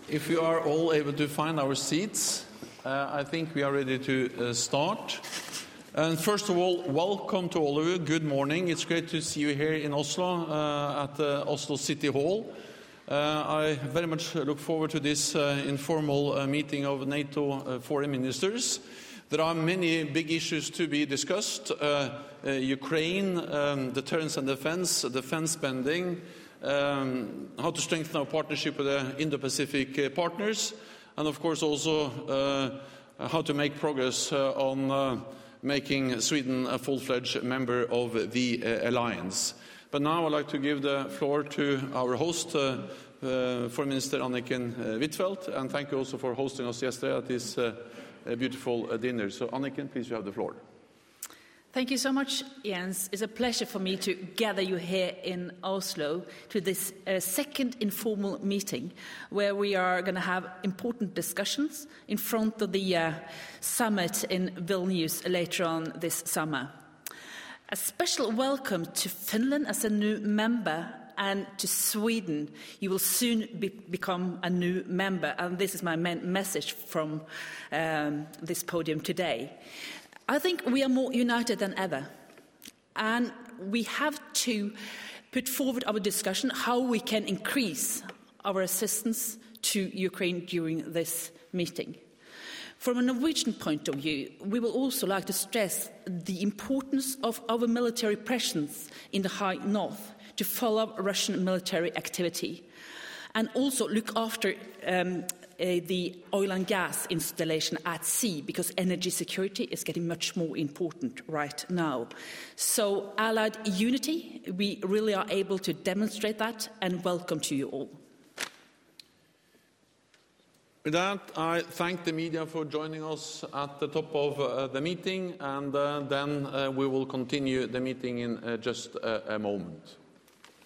If we are all able to find our seats, I think we are ready to start. And first of all, welcome to all of you. Good morning. It's great to see you here in Oslo at the Oslo City Hall. I very much look forward to this informal meeting of NATO foreign ministers. There are many big issues to be discussed. Ukraine, deterrence and defense spending, how to strengthen our partnership with the Indo-Pacific partners, and of course also how to make progress on making Sweden a full-fledged member of the alliance. But now I'd like to give the floor to our host, Foreign Minister Anniken Huitfeldt, and thank you also for hosting us yesterday at this beautiful dinner. So Anniken, please, you have the floor. Thank you so much, Jens. It's a pleasure for me to gather you here in Oslo to this second informal meeting where we are going to have important discussions in front of the summit in Vilnius later on this summer. A special welcome to Finland as a new member and to Sweden. You will soon become a new member, and this is my main message from this podium today. I think we are more united than ever, and we have to put forward our discussion how we can increase our assistance to Ukraine during this meeting. From a Norwegian point of view, we will also like to stress the importance of our military presence in the High North to follow Russian military activity, and also look after the oil and gas installation at sea, because energy security is getting much more important right now. So Allied unity, we really are able to demonstrate that, and welcome to you all. With that, I thank the media for joining us at the top of the meeting, and then we will continue the meeting in just a moment.